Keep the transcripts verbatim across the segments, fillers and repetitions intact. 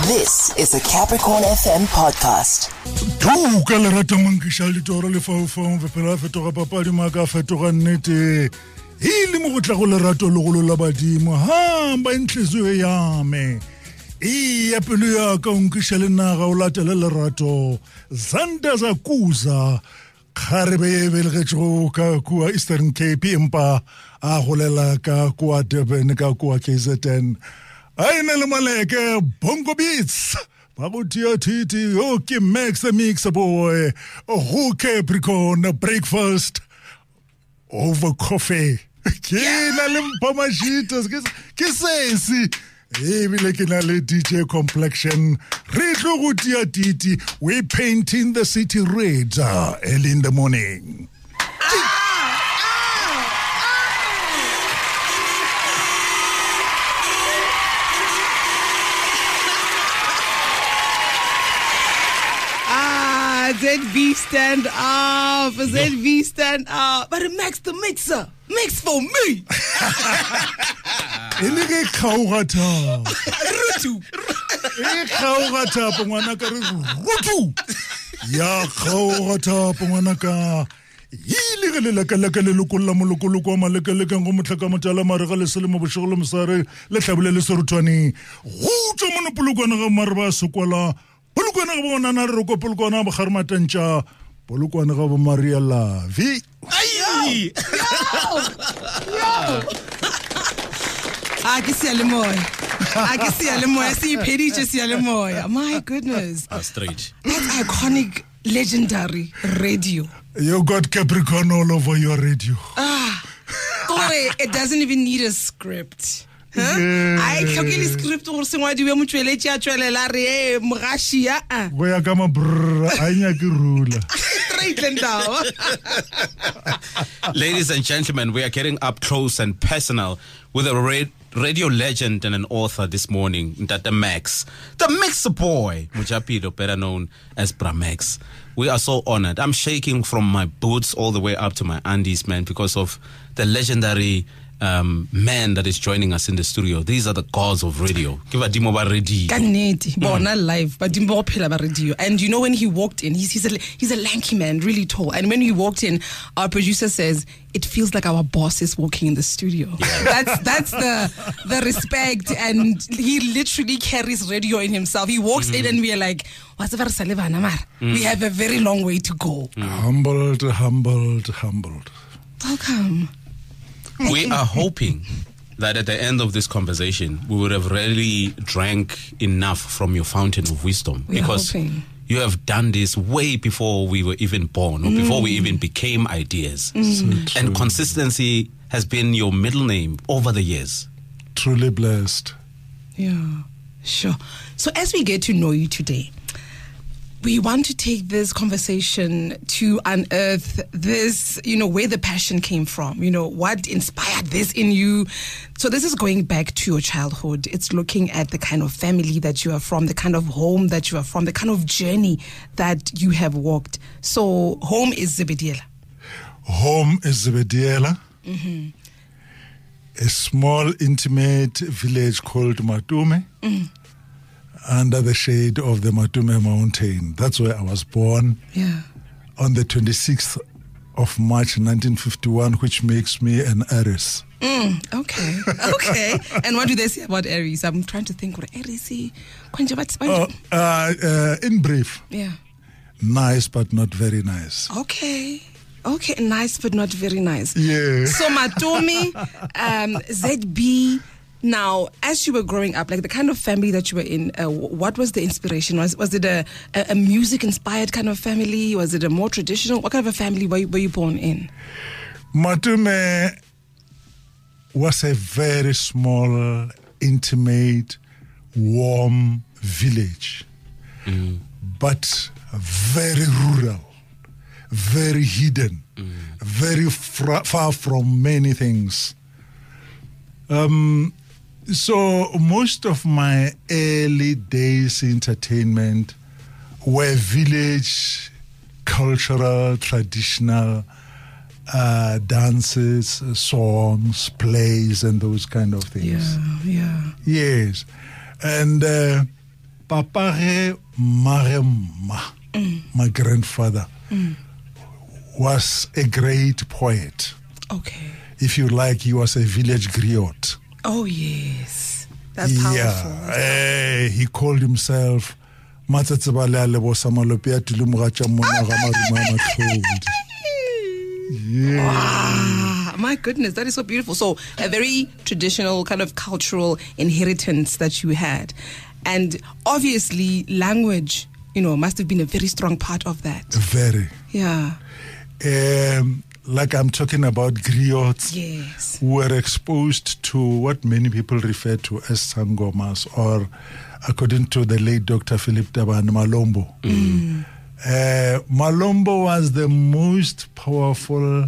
This is a Capricorn F M podcast. Tuka le rata mankisha le toro le faufau fe pela fetoga papadi maka fetoga nnete. Hili mo go tla go le rato le go la badimo hamba inhliziyo yame. Iya pelo ya ka unkisha le naga o latela le rato. Zanda za kuza. Kharebe belgetso ka kwa Eastern Cape empa a golela ka kwa Durban ka kwa K Z N. Aina le maleke bongo beats ba go tia titi okay Max the mixer boy who Capricorn breakfast over coffee ke na le mpamashito ke sesi e bile ke na le D J complexion re tlo go tia titi we painting the city red uh, early in the morning. Z V stand up, Z V stand up. But Max the mixer, mix for me. Elege khaugata. Rutu. E khaugata pongwana ka rutu. Ya khaugata pongwana ka. Ile le la kala kala lokolla molokolo kwa malekele ka ngomotlaka motala mare ga le selemo boshogolo mosare le tlabule le serutwane. Go tsa monopolokwana ga marba sokola. Polukwana ga bona na re go polukwana ba kharmatantsa polukwana ga bo Maria Lavi Ayo Ah ke se le moya Ah ke se le moya se iphedi je se le moya my goodness ah, straight that's iconic legendary radio. You got Capricorn all over your radio. Ah Kore it doesn't even need a script. I tlhokile script gore se ngwadiwe motsweletsi a tswelela re mogashi ya a go ya ka mabrr a nya ke rula. Ladies and gentlemen, we are getting up close and personal with a ra- radio legend and an author this morning, Ntate Max, the Mixer Boy, Mujapilo, better known as Bramex. We are so honored. I'm shaking from my boots all the way up to my undies, man, because of the legendary um, man that is joining us in the studio. These are the gods of radio. Give a demo about radio. Kaneti, bona live, but dimo phela ba radio. And you know when he walked in, he's he's a he's a lanky man, really tall. And when he walked in, our producer says it feels like our boss is walking in the studio. Yeah. That's that's the the respect, and he literally carries radio in himself. He walks mm. in, and we are like, "What's the mm. We have a very long way to go." Mm. Humbled, humbled, humbled. Welcome. We are hoping that at the end of this conversation, we would have really drank enough from your fountain of wisdom. We because hoping. You have done this way before we were even born, or mm. before we even became ideas. Mm. So and consistency has been your middle name over the years. Truly blessed. Yeah, sure. So as we get to know you today, we want to take this conversation to unearth this, you know, where the passion came from, you know, what inspired this in you. So this is going back to your childhood. It's looking at the kind of family that you are from, the kind of home that you are from, the kind of journey that you have walked. So home is Zebediela. Home is Zebediela. Mm-hmm. A small, intimate village called Matume. Mm. Under the shade of the Matume Mountain. That's where I was born. Yeah. On the twenty-sixth of March nineteen fifty-one, which makes me an Aries. Mm, okay. Okay. And what do they say about Aries? I'm trying to think what Aries is. Oh, uh, uh, in brief. Yeah. Nice, but not very nice. Okay. Okay. Nice, but not very nice. Yeah. So Matume, um, Z B. Now, as you were growing up, like the kind of family that you were in, uh, what was the inspiration? Was was it a, a, a music-inspired kind of family? Was it a more traditional? What kind of a family were you, were you born in? Matume was a very small, intimate, warm village, Mm. but very rural, very hidden, Mm. very fra- far from many things. Um. So most of my early days entertainment were village, cultural, traditional uh, dances, songs, plays, and those kind of things. Yeah, yeah. Yes. And uh, Papa ge Maremma, mm. my grandfather, mm. was a great poet. Okay. If you like, he was a village griot. Oh, yes. That's powerful. Yeah. Uh, he called himself Matsatsebale Lebo Samalopia Tulumugacha Monagamari Yeah. Wow. My goodness, that is so beautiful. So, a very traditional kind of cultural inheritance that you had. And obviously, language, you know, must have been a very strong part of that. Very. Yeah. Um, like I'm talking about griots, yes, who were exposed to what many people refer to as sangomas, or according to the late Doctor Philip Taban, Malombo. Mm. Uh, Malombo was the most powerful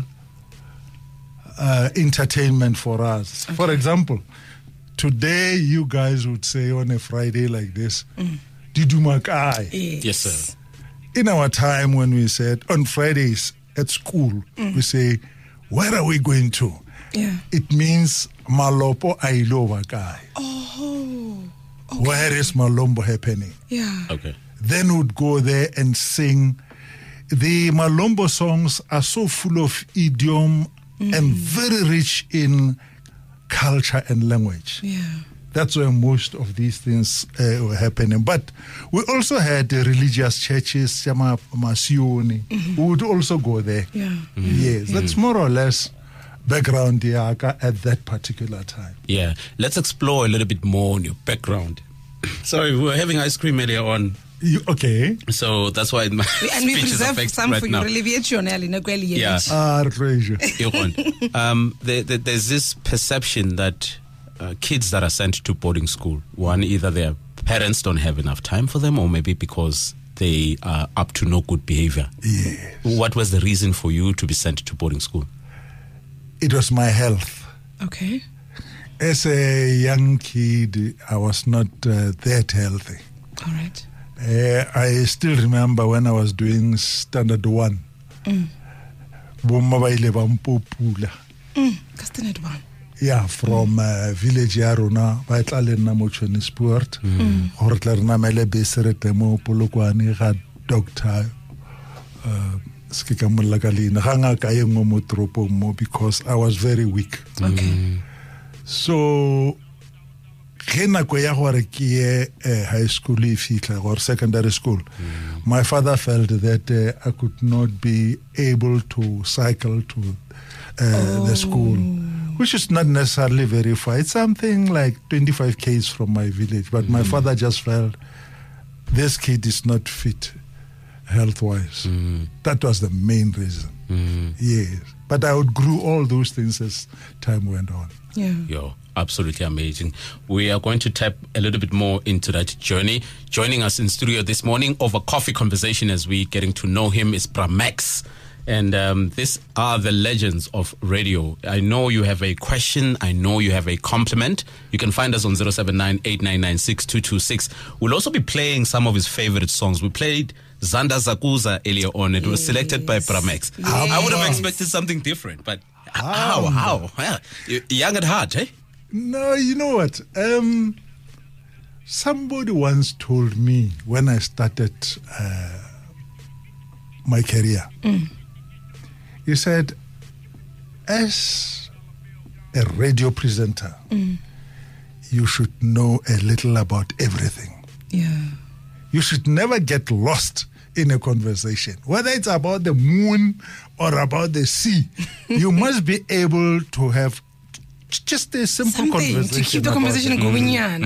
uh, entertainment for us. Okay. For example, today you guys would say on a Friday like this, mm. Didumakai. Yes. Yes, sir. In our time when we said on Fridays, at school, mm. we say, where are we going to? Yeah. It means Malopo Ailo Wakai. Oh. Okay. Where is Malombo happening? Yeah. Okay. Then we'd go there and sing. The Malombo songs are so full of idiom mm. and very rich in culture and language. Yeah. That's where most of these things uh, were happening. But we also had uh, religious churches, Yama Masioni, mm-hmm. who would also go there. Yeah. Mm-hmm. Yes, yeah. That's more or less background Yaka at that particular time. Yeah. Let's explore a little bit more on your background. Sorry, we were having ice cream earlier on. You, okay. So that's why my and we speech is preserve affected some right for you. now. Yeah. Ah, treasure. um, there, there, there's this perception that Uh, kids that are sent to boarding school, one, either their parents don't have enough time for them, or maybe because they are up to no good behavior. Yes. What was the reason for you to be sent to boarding school? It was my health. Okay. As a young kid, I was not uh, that healthy. All right. Uh, I still remember when I was doing standard one. Mm. Mm. Standard one. Yeah, from uh, village ya rona ba tla le nna mo Johannesburg gore tla rena mele bese re temo Polokwane ga doctor uh ske ka molla ka lena ga ngaka e ngwe mo tropong mo, because I was very weak. Okay. Mm. So ge nako ya gore ke ye uh, high school e fitla or secondary school, mm. my father felt that uh, I could not be able to cycle to uh, oh. the school, which is not necessarily very far. It's something like twenty-five kays from my village. But mm. my father just felt this kid is not fit health-wise. Mm. That was the main reason. Mm. Yes. But I outgrew all those things as time went on. Yeah. Yo, absolutely amazing. We are going to tap a little bit more into that journey. Joining us in studio this morning over coffee conversation as we getting to know him is Bra-Max. And um, these are the legends of radio. I know you have a question. I know you have a compliment. You can find us on zero seven nine, eight nine nine, six two two six. We'll also be playing some of his favorite songs. We played Zanda Zakuza earlier on. It was selected by Bra-Max. Yes. I would have expected something different, but how? How? how? Young at heart, eh? No, you know what? Um, somebody once told me when I started uh, my career, mm. he said, as a radio presenter, mm. you should know a little about everything. Yeah. You should never get lost in a conversation, whether it's about the moon or about the sea. You must be able to have just a simple Something conversation. to keep the conversation going. Mm.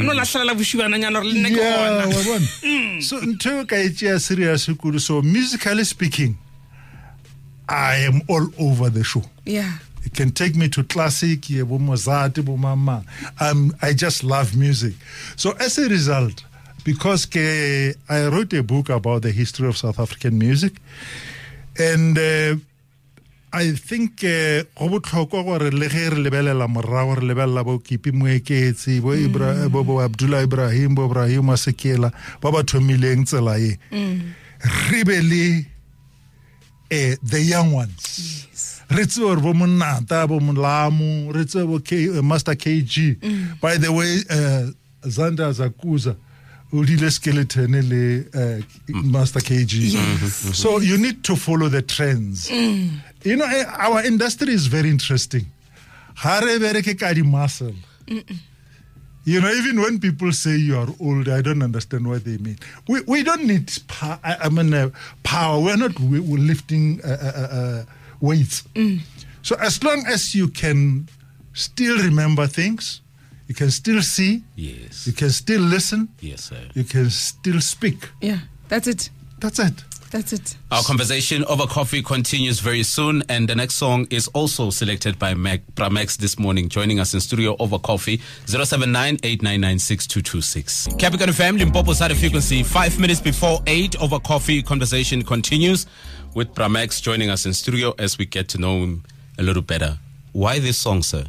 Yeah, so until Kaitia serious, so musically speaking, I am all over the show. Yeah. It can take me to classic, um, I just love music. So as a result, because ke, I wrote a book about the history of South African music, and uh, I think go botlhokwa gore le ge re lebelela morago re lebelela bo Kipi Moeketsi, bo Ibra bo bo Abdullah Ibrahim, bo Ibrahim Masekela ba ba thomileng tsela e re be le eh the young ones. Yes. Re tse gore bo Monata bo Molamu, re tse bo Master K G. By the way, uh, Zanda Zakuza, Udile Skeleton, uh, Master K G. Yes. So you need to follow the trends. Mm. You know, eh, our industry is very interesting. Hare bereke kadi muscle. You know, even when people say you are old, I don't understand what they mean. We we don't need power. I, I mean, uh, power. We're not we, we're lifting uh, uh, uh, weights. Mm. So as long as you can still remember things, you can still see. Yes. You can still listen. Yes, sir. You can still speak. Yeah, that's it. That's it. That's it. Our conversation over coffee continues very soon, and the next song is also selected by Mac, Pramex this morning, joining us in studio over coffee, zero seven nine, eight nine nine, six two two six. Capricorn family, Limpopo's high frequency, five minutes before eight, over coffee conversation continues with Pramex joining us in studio as we get to know him a little better. Why this song, sir?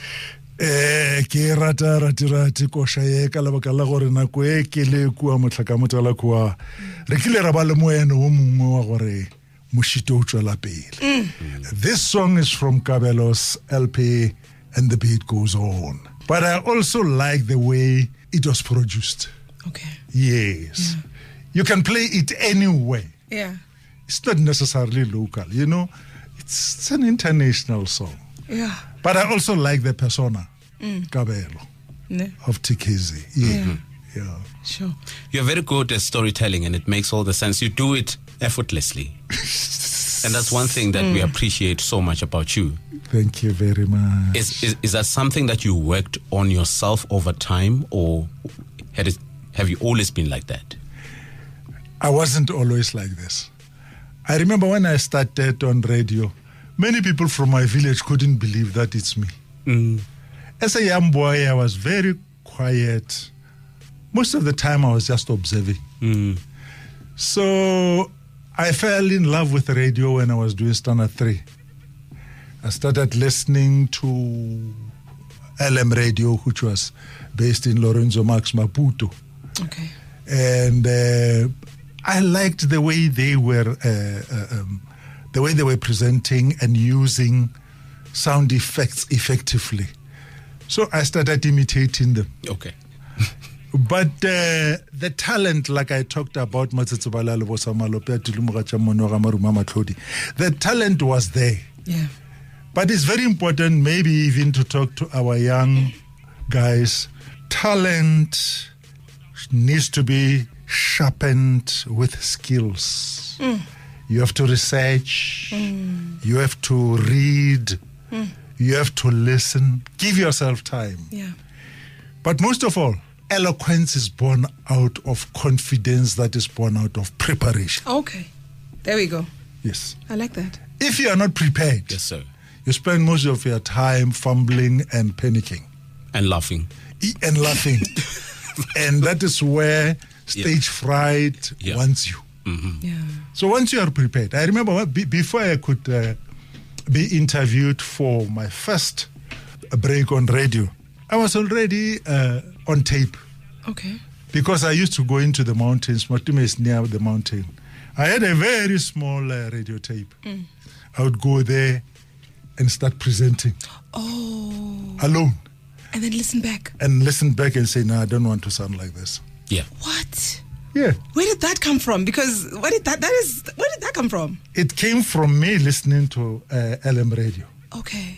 Eh ke rata rati rati ko shaye ka lebaka la gore nako e ke le kua motlhaka motala kua re kile ra ba le moeno o mongwe wa gore moshito o tswela pele. This song is from Kabelo's L P and the beat goes on, but I also like the way it was produced. Okay. Yes. Yeah. You can play it anywhere. Yeah. It's not necessarily local, you know. It's, it's an international song. Yeah. But I also like the persona, mm. Kabelo, ne? of T K Z. Yeah. Yeah. Yeah. Sure. You're very good at storytelling, and it makes all the sense. You do it effortlessly. And that's one thing that mm. we appreciate so much about you. Thank you very much. Is, is is that something that you worked on yourself over time, or had it, have you always been like that? I wasn't always like this. I remember when I started on radio, many people from my village couldn't believe that it's me. Mm. As a young boy, I was very quiet. Most of the time, I was just observing. Mm. So I fell in love with radio when I was doing Standard three. I started listening to L M Radio, which was based in Lorenzo Max Maputo. Okay. And uh, I liked the way they were... Uh, uh, um, the way they were presenting and using sound effects effectively. So I started imitating them. Okay. But uh, the talent, like I talked about, the talent was there. Yeah. But it's very important maybe even to talk to our young guys. Talent needs to be sharpened with skills. Mm. You have to research, mm. you have to read, mm. you have to listen. Give yourself time. Yeah. But most of all, eloquence is born out of confidence that is born out of preparation. Okay. There we go. Yes. I like that. If you are not prepared, yes, sir, you spend most of your time fumbling and panicking. And laughing. E- and laughing. And that is where stage yeah. fright yeah. wants you. Mm-hmm. Yeah. So once you are prepared, I remember what, be, before I could uh, be interviewed for my first break on radio, I was already uh, on tape. Okay. Because I used to go into the mountains. Matume is near the mountain. I had a very small uh, radio tape. Mm. I would go there and start presenting. Oh. Alone. And then listen back. And listen back and say, no, I don't want to sound like this. Yeah. What? Yeah. Where did that come from? Because where did that that is where did that come from? It came from me listening to uh, L M Radio. Okay.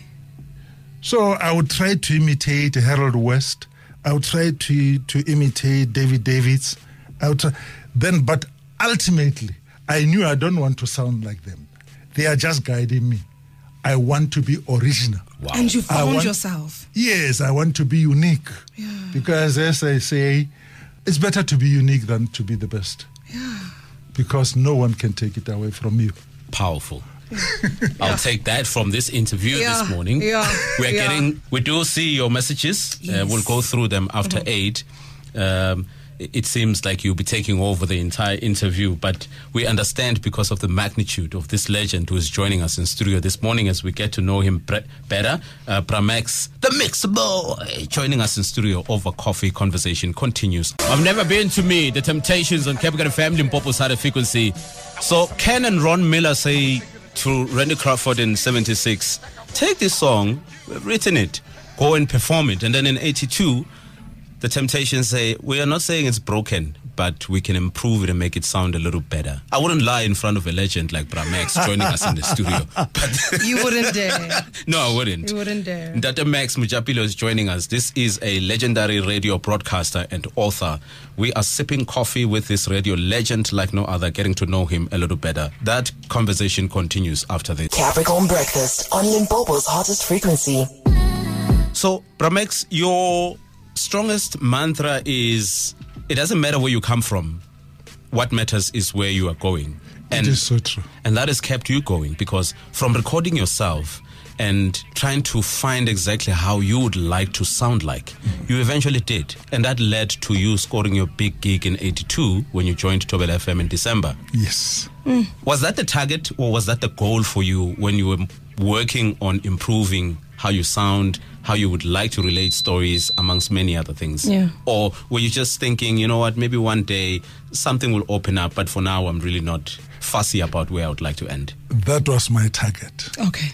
So I would try to imitate Harold West. I would try to to imitate David Davids. I would try, then, but ultimately, I knew I don't want to sound like them. They are just guiding me. I want to be original. Wow. And you found want, yourself. Yes, I want to be unique. Yeah. Because as I say, it's better to be unique than to be the best. Yeah. Because no one can take it away from you. Powerful. Yeah. I'll yeah. take that from this interview yeah. this morning. Yeah. We're yeah. getting, we do see your messages. Yes. Uh, we'll go through them after mm-hmm. eight. Um, it seems like you'll be taking over the entire interview, but we understand because of the magnitude of this legend who is joining us in studio this morning as we get to know him pre- better. Uh, Pramex, the mix boy, joining us in studio over coffee. Conversation continues. I've never been to me, the Temptations on Capricorn Family in Popo's high frequency. So Ken and Ron Miller say to Randy Crawford in seventy-six, take this song, we've written it, go and perform it. And then in eighty-two, The Temptations say, we are not saying it's broken, but we can improve it and make it sound a little better. I wouldn't lie in front of a legend like Bra-Max joining us in the studio. But You wouldn't dare. no, I wouldn't. You wouldn't dare. Ndate Max Mujapilo is joining us. This is a legendary radio broadcaster and author. We are sipping coffee with this radio legend like no other, getting to know him a little better. That conversation continues after this. Capricorn Breakfast on Limpopo's hottest frequency. So, Bra-Max, your strongest mantra is, it doesn't matter where you come from. What matters is where you are going. And, It is so true. and that has kept you going, because from recording yourself and trying to find exactly how you would like to sound like, mm. you eventually did. And that led to you scoring your big gig in eighty-two when you joined Thobela F M in December. Yes. Mm. Was that the target, or was that the goal for you when you were working on improving how you sound, how you would like to relate stories, amongst many other things? Yeah. Or were you just thinking, you know what, maybe one day something will open up, but for now I'm really not fussy about where I would like to end? That was my target. Okay.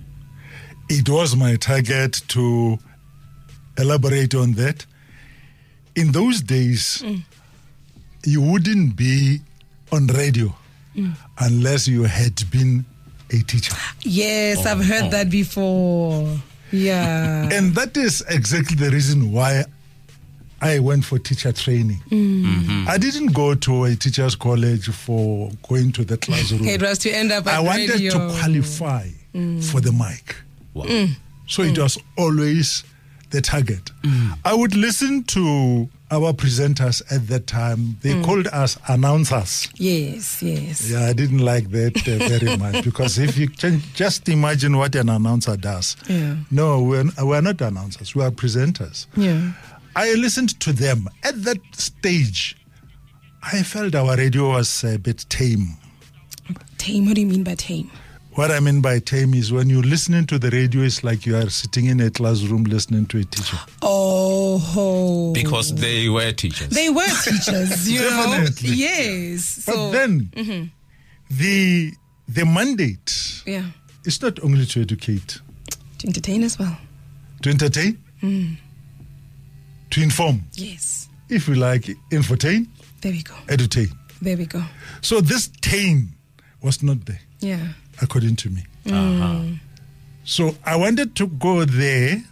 It was my target to elaborate on that. In those days, Mm. you wouldn't be on radio Mm. unless you had been a teacher. Yes, I've heard that before. Yeah. And that is exactly the reason why I went for teacher training. Mm. I didn't go to a teacher's college for going to the classroom. It was to end up at I wanted radio. to qualify for the mic. Wow. So it was always the target. I would listen to our presenters at that time. They called us announcers. Yes, yes. Yeah, I didn't like that uh, very much, because if you can just imagine what an announcer does. Yeah. No, we're, we're not announcers, we are presenters. Yeah. I listened to them. At that stage, I felt our radio was a bit tame. Tame, what do you mean by tame? What I mean by tame is when you're listening to the radio, it's like you are sitting in a classroom listening to a teacher. Oh. Because they were teachers. They were teachers, you know? Definitely. Yes. But So, then the the mandate yeah. is not only to educate, To entertain as well. to entertain, to inform, Yes. if you like, entertain, There we go. edutain. There we go. So this tame was not there, Yeah. according to me. Uh-huh. So I wanted to go there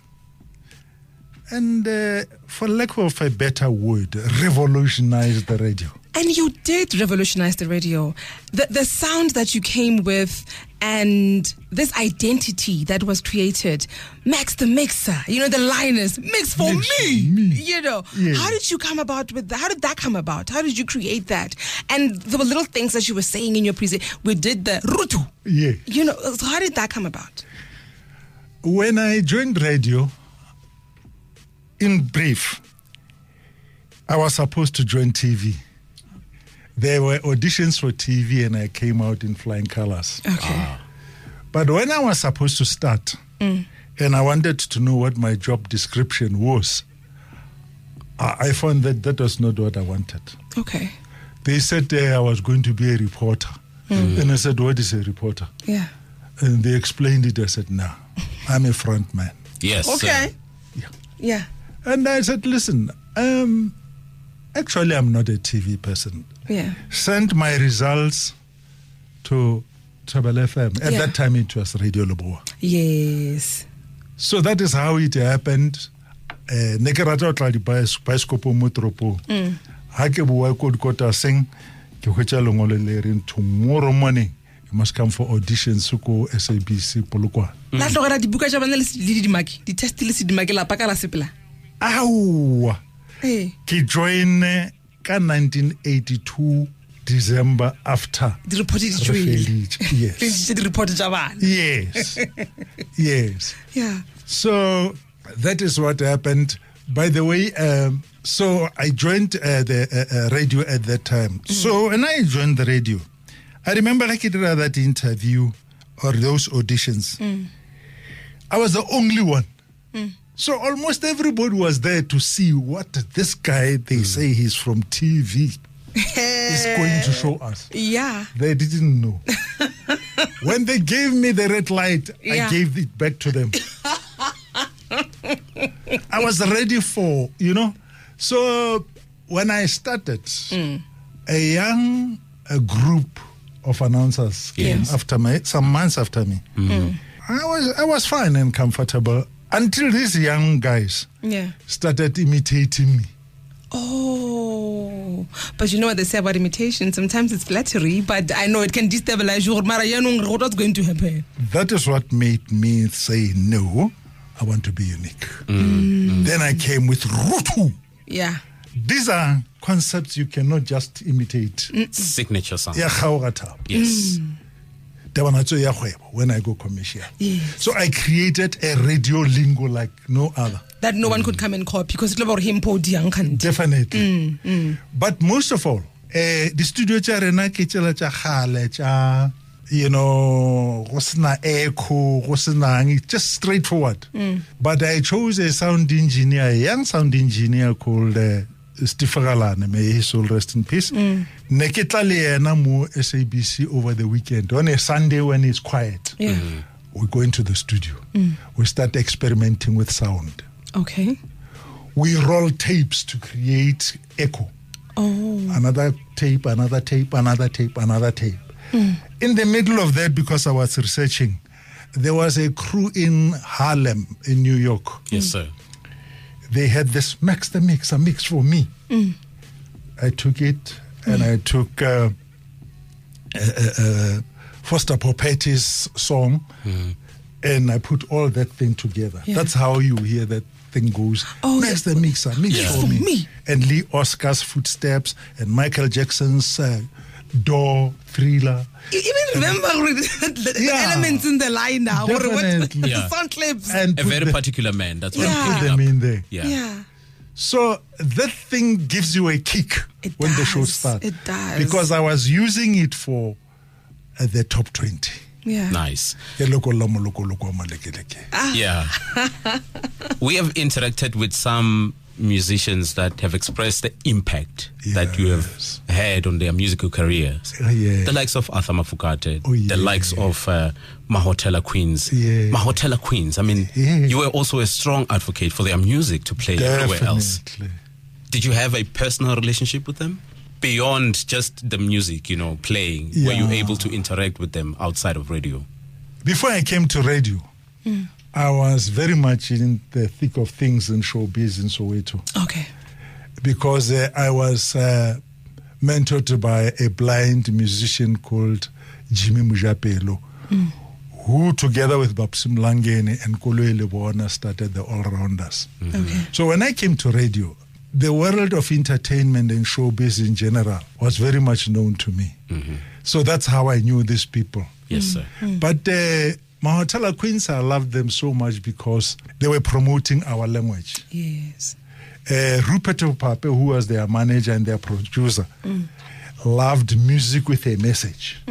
and, uh, for lack of a better word, revolutionize the radio. And you did revolutionize the radio. The the sound that you came with and this identity that was created. Max the Mixer, you know, the liners, mix for Mix for me. me. You know, Yeah. how did you come about with that? How did that come about? How did you create that? And there were little things that you were saying in your present. We did the rutu. Yeah. You know, so how did that come about? When I joined radio, in brief, I was supposed to join T V. There were auditions for T V and I came out in flying colors. Okay. But when I was supposed to start and I wanted to know what my job description was, I I found that that was not what I wanted. Okay. They said uh, I was going to be a reporter. And I said, what is a reporter? Yeah. And they explained it. I said, no, I'm a front man. Yes. Okay. Yeah. Yeah. And I said, listen, um, actually, I'm not a T V person. Yeah. Send my results to Thobela F M. At Yeah. that time, it was Radio Leboa. Yes. So that is how it happened. Eh, ne ke rata ho tla dibaesekopo mo toropong. Ha ke bua ko dikotaseng, ke hwetša lengolo le reng tomorrow morning you must come for auditions ko S A B C Polokwane. La tlogela dibuka tša bana le le dimaki, di test le sedimaki la paka la sepela. Aowa! Eh. Ke join ka nineteen eighty-two December after Di report di re tšwele. feditše. Yes. Feditše di report tša bana. Yes. Yes. Yeah. So that is what happened. By the way, um, so I joined uh, the uh, uh, radio at that time. So when I joined the radio, I remember like I did that interview or those auditions. I was the only one. So almost everybody was there to see what this guy, they say he's from T V, is going to show us. Yeah. They didn't know. When they gave me the red light, Yeah. I gave it back to them. I was ready for, you know, So when I started, Mm. a young a group of announcers came Yes. after me, some months after me. Mm. I was I was fine and comfortable until these young guys Yeah. started imitating me. Oh, but you know what they say about imitation? Sometimes it's flattery, but I know it can destabilize you. Mara, you know what's going to happen? That is what made me say, no, I want to be unique. Then I came with Rutu. Yeah. These are concepts you cannot just imitate. Signature sound. Ya kgaoga thabo. Yes. Tabanatso ya kgwebo, when I go commercial. Yes. So I created a radio lingo like no other. That no one could come and copy because it's about him podium can't. Definitely. But most of all, eh, the studio cha rena ke tsela tša kgale tša, you know, go sena echo, go sena eng, just straightforward. But I chose a sound engineer, a young sound engineer called uh, Steve Galane, may his soul rest in peace. Ne ke tla le yena mo S A B C over the weekend on a Sunday when it's quiet. Yeah. We go into the studio. We start experimenting with sound. Okay. We roll tapes to create echo. Oh. Another tape, another tape, another tape, another tape. In the middle of that, because I was researching, there was a crew in Harlem, in New York. Yes, sir. They had this Max the Mix, a mix for me. I took it and I took uh, uh, uh, Foster Popetti's song and I put all that thing together. Yeah. That's how you hear that thing goes. Oh, Max the Mixer, mix Yeah. for For me. me. And Lee Oscar's Footsteps and Michael Jackson's uh, Door, Thriller. You even remember the, the Yeah. elements in the line now. Or what- Definitely. the Yeah. sound clips. And A put very the- particular man. That's what Yeah. I'm put picking them up. in there. Yeah. yeah. So that thing gives you a kick It when the show does. starts. It does. Because I was using it for uh, the top twenty. Yeah. Nice. Ke loko la mo loko loko ma leke leke. Yeah. We have interacted with some musicians that have expressed the impact that you have Yes. had on their musical careers. Uh, yeah. The likes of Arthur Mafukate, Oh, yeah. the likes of uh, Mahotela Queens. Yeah. Mahotela Queens, I mean, Yeah. you were also a strong advocate for their music to play everywhere else. Definitely. Did you have a personal relationship with them? Beyond just the music, you know, playing, were you Yeah. able to interact with them outside of radio? Before I came to radio, I was very much in the thick of things in showbiz in Soweto Okay. because uh, I was uh, mentored by a blind musician called Jimmy Mujapelo, who together with Babsim Langeni and Koloi Lebona started the All Rounders. Okay. So when I came to radio, the world of entertainment and showbiz in general was very much known to me. So that's how I knew these people. Yes, sir. But uh, Mahotela Queens, I loved them so much because they were promoting our language. Yes. Uh, Rupert Opape, who was their manager and their producer, loved music with a message.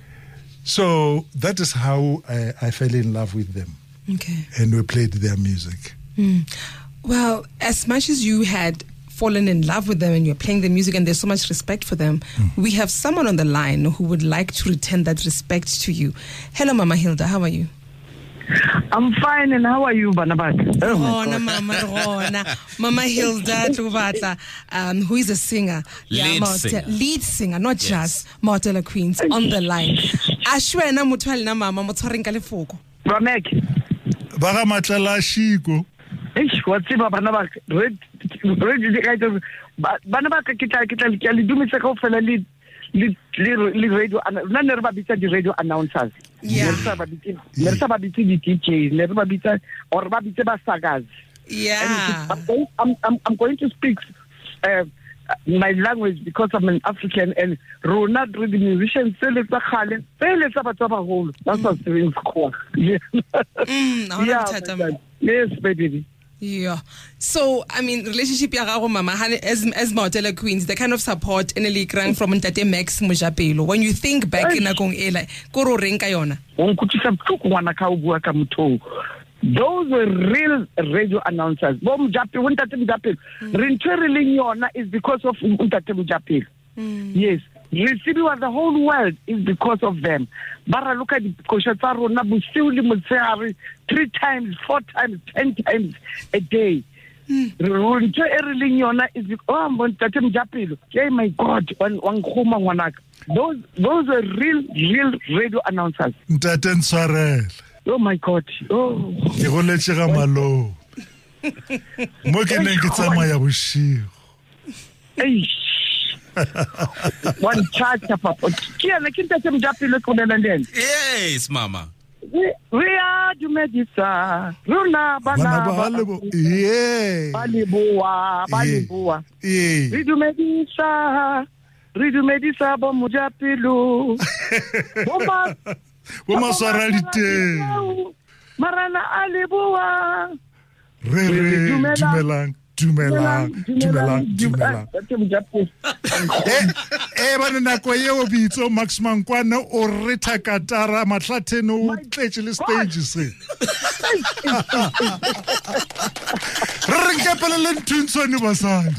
So that is how I, I fell in love with them. Okay. And we played their music. Well, as much as you had fallen in love with them and you're playing the music and there's so much respect for them, we have someone on the line who would like to return that respect to you. Hello, Mama Hilda. How are you? I'm fine, and how are you, Banabat? Oh my Rona, God. Mama, Rona. Mama Hilda Tuvata, um, who is a singer. Lead Mahotela- singer. Lead singer, not Yes. just Mahotela Queens, on the line. Ashwena mutwali na mama motshwareng ka lefoko. Ramek, Baga matlela shiko. eish, what's it, Banabat? Red, red, the guy does. Banabat, kita, kita, kita, do me second fella lead, lead, lead radio, and none of the radio announcers. Yeah. Never babiti the D Js, never babita or babita basagas. Yeah. I'm going, I'm, I'm, I'm going to speak uh, my language because I'm an African and Ronald the musician say let's khale say let's about a whole that's what it's called. Yeah. Mm, I wanna Yeah, chat, my um, God. Yes, baby. Yeah. So, I mean, relationship ya gago mama hane- as as Mahotela Queens, the kind of support in a grang from Ntate Max Mujapelo. When you think back in nakong ela, koro reng ka yona. Wonkutisa mtuku wana ka ubua ka mutho. Those were real radio announcers. Bom Japi, Ntate Mujapelo. Rintwe really yona is because of Ntate Mujapelo. Yes. Recibi was the whole world is because of them. Bara look at the Koshataro Nabu Siuli Mutsari three times, four times, ten times a day. ntho e re leng yona is oh Ntate Mojapelo hey my god wangkhuma ngwanaka those those are real real radio announcers Ntate Ntshwarele oh my god oh ke go letse ga malo mo ke neng ke tsamaya boshigo eish one charge papa ke ena ke Ntate Mojapelo ko nena ndene Yes, mama. we we are dumedisa rona bana ba yeah baleboa baleboa eh re dumedisa re dumedisa bo Mojapelo boma boma saralite marana aleboa re re dumelang dumelang dumelang dumelang eh bana nako yeo bitso Max Mankwana o re thakatara mahlathene o tletse le stage se re nke pele le ntshwane basadi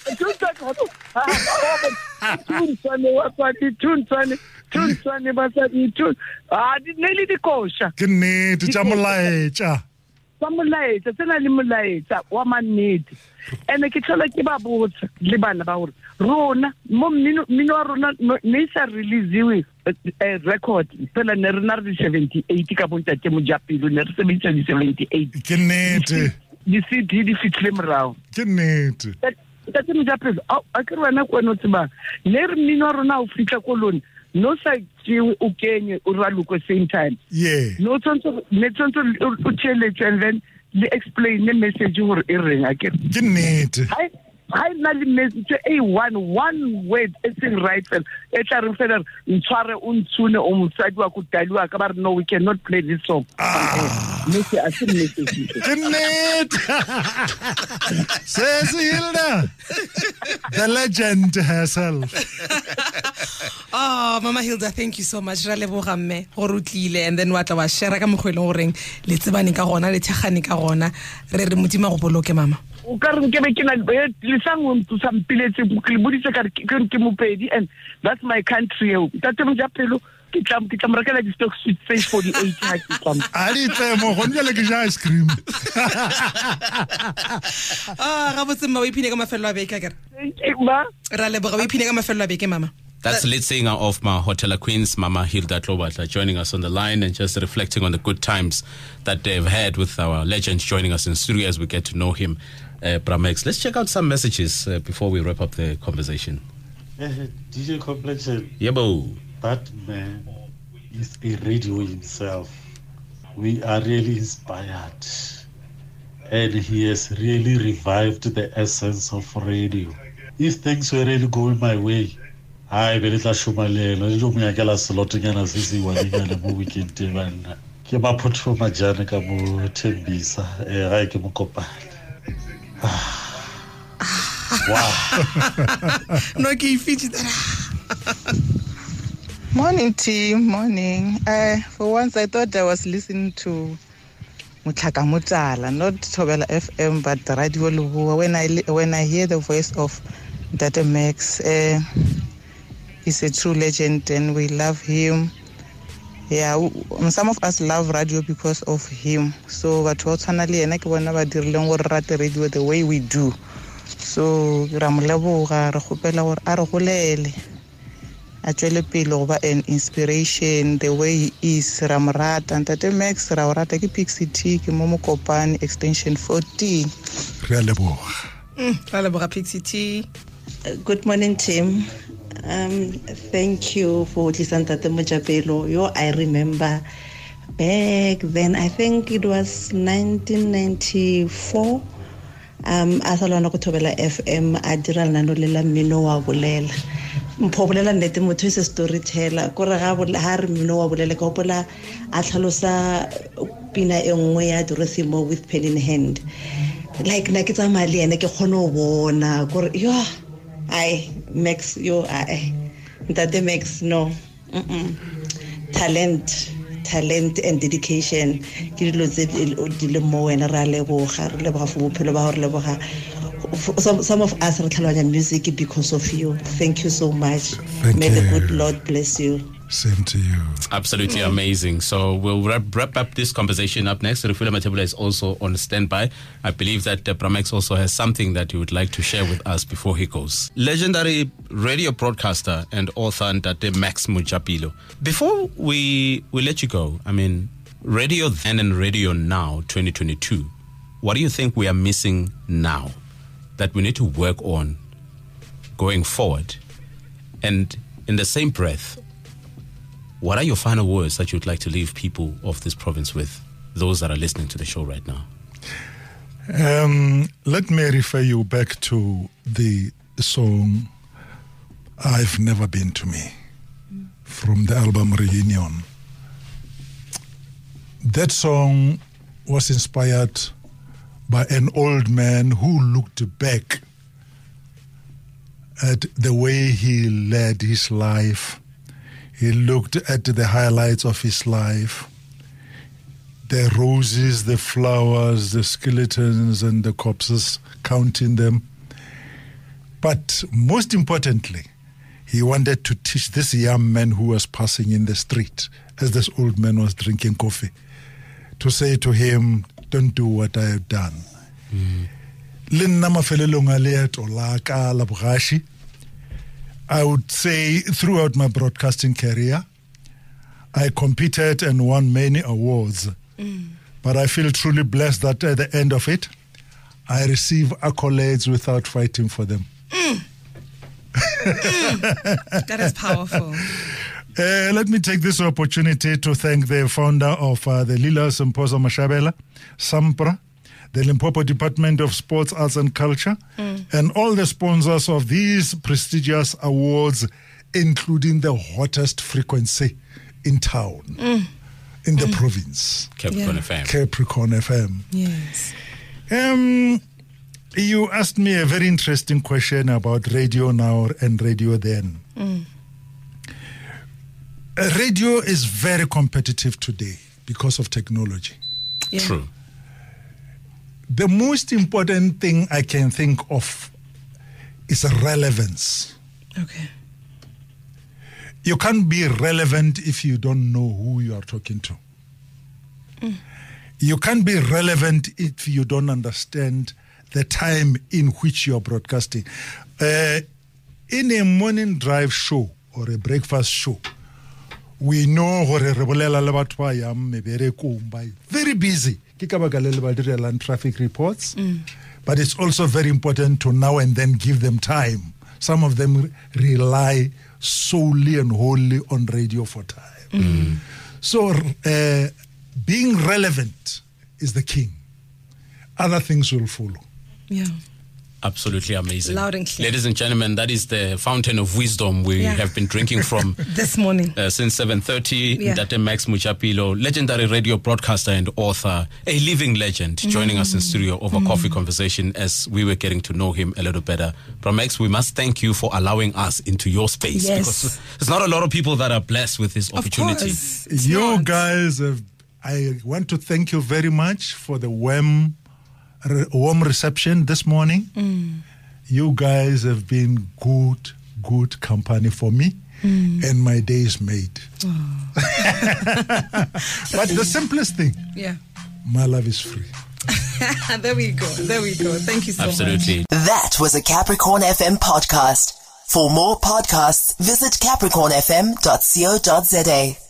ntshwane wa pati ntshwane ntshwane basadi ntshwane ah di nele di kosha ke nnete tša molaetša ba molaetša tsena le molaetša wa mannete ene ke tlhola ke ba botsa le bana ba hore rona mo mino mino wa rona ne sa release a record pela ne rena re seventy-eight ka bontate Mojapelo ne re sebetsa di seventy-eight ke nnete di C D di fitlhe morao ke nnete Ntate Mojapelo a ke re wena ko no tseba ne re mino wa rona o fitla ko lona no sa tšiwe o kenye o raluko same time yeah no tsonto ne tsonto o tšheletse and then le explain the message gore e reng a ke ke nnete hai hai na le message a one one word it's in right and e tla re fela ntshware o ntshune o motsadi wa go daliwa ka ba re no we cannot play this song no se a se message ke nnete Cecilda the legend herself. Oh, Mama Hilda, thank you so much. Ra leboga mme go rutlile and then wa tla wa share ka mogweleng goreng le tsebane ka gona le thegane ka gona re re modima go boloke mama. O ka re ke be ke na le sangwe ntse sa mpiletse ke le boditse ka ke ke mopedi and that's my country. Ntate Mojapelo ke tla ke tla mrekela di stock suit stage forty-eight ha ke tsama a di tsemo go nne le ke ja ice cream ah ga botse mma o iphine ka mafelo a beke ka ma ra leboga o iphine ka mafelo a beke mama. That's lead singer of Ma Hotel Queens, Mama Hilda Tlobata, joining us on the line and just reflecting on the good times that they've had with our legends joining us in studio as we get to know him. Uh, Bramex, let's check out some messages uh, before we wrap up the conversation. Uh, D J Complexion. Yebo. That man is a radio himself. We are really inspired. And he has really revived the essence of radio. If things were really going my way, I be letla shumalela le lo mya kala slotnyana sisi wa nyana mo weekend bana ke ba photho majana ka mo Thembisa e ga ke mo kopana wow no ke ifitse Morning team, morning. Uh, for once I thought I was listening to Mutlaka Mutala, not Thobela F M, but Radio Lubua. When I when I hear the voice of Ntate Max, uh, he's a true legend and we love him. Yeah, some of us love radio because of him. So but finally ena ke bona ba dirileng go rata radio the way we do. So ra moleboga re gopela gore a re golele. Actually pelo ba an inspiration the way he is Ramrata and Ntate Max ra rata ke Pixie T ke mo Mokopane extension fourteen. Re a leboga. Mm, ra leboga Pixie T. Uh, good morning team. Um thank you for listening to Ntate Mojapelo. Yo, I remember back then I think it was nineteen ninety-four. Um asalwana go Thobela F M a dira lana le la mmino wa bolela. Mpobolela nnete motho e se storyteller go re ga ha re mmino wa bolela ka opola a tlhalosa pina e nngwe ya Dorothymo with pen in hand. Like na ke tsamaya le ene ke kgone go bona gore yo ai Max yo ai Ntate Max no mm -mm. talent talent and dedication ke dilo tse di le mo wena ra leboga re leboga for bophelo ba gore leboga some, some of us re tlhaloganya music because of you. Thank you so much. Thank May you. the good Lord bless you. Same to you. Absolutely amazing. So we'll wrap, wrap up this conversation up next. Refula Matebula is also on standby. I believe that uh, Pramex also has something that he would like to share with us before he goes. Legendary radio broadcaster and author Ntate Max Mojapelo. Before we, we let you go, I mean, radio then and radio now, twenty twenty-two, what do you think we are missing now that we need to work on going forward? And in the same breath, what are your final words that you'd like to leave people of this province with, those that are listening to the show right now? Um, let me refer you back to the song I've Never Been to Me from the album Reunion. That song was inspired by an old man who looked back at the way he led his life. He looked at the highlights of his life, the roses, the flowers, the skeletons and the corpses, counting them. But most importantly, he wanted to teach this young man who was passing in the street as this old man was drinking coffee, to say to him, don't do what I have done. Mm. I would say throughout my broadcasting career, I competed and won many awards. Mm. But I feel truly blessed that at the end of it, I receive accolades without fighting for them. Mm. Mm. That is powerful. Uh, let me take this opportunity to thank the founder of uh, the Lila Symposium Mashabela, SAMPRA, the Limpopo Department of Sports, Arts and Culture, mm. and all the sponsors of these prestigious awards, including the hottest frequency in town, mm. in the mm. province. Capricorn yeah. F M. Capricorn F M. Yes. Um, you asked me a very interesting question about radio now and radio then. Mm. Uh, radio is very competitive today because of technology. Yeah. True. The most important thing I can think of is relevance. Okay. You can't be relevant if you don't know who you are talking to. Mm. You can't be relevant if you don't understand the time in which you are broadcasting. Uh, in a morning drive show or a breakfast show, we know very busy. And traffic reports, mm. but it's also very important to now and then give them time. Some of them rely solely and wholly on radio for time. Mm. So uh, being relevant is the king. Other things will follow. Yeah. Absolutely amazing. Loud and clear. Ladies and gentlemen, that is the fountain of wisdom we yeah. have been drinking from this morning uh, since seven thirty. Yeah. Ntate Max Mojapelo, legendary radio broadcaster and author, a living legend, mm. joining us in studio over mm. coffee conversation as we were getting to know him a little better. Pramex, we must thank you for allowing us into your space. Yes. Because there's not a lot of people that are blessed with this opportunity. You not. guys, have, I want to thank you very much for the warm warm reception this morning. Mm. You guys have been good, good company for me, mm. and my day is made. Oh. But the simplest thing, yeah, my love is free. There we go. There we go. Thank you so Absolutely. much. That was a Capricorn F M podcast. For more podcasts, visit capricorn f m dot co dot za.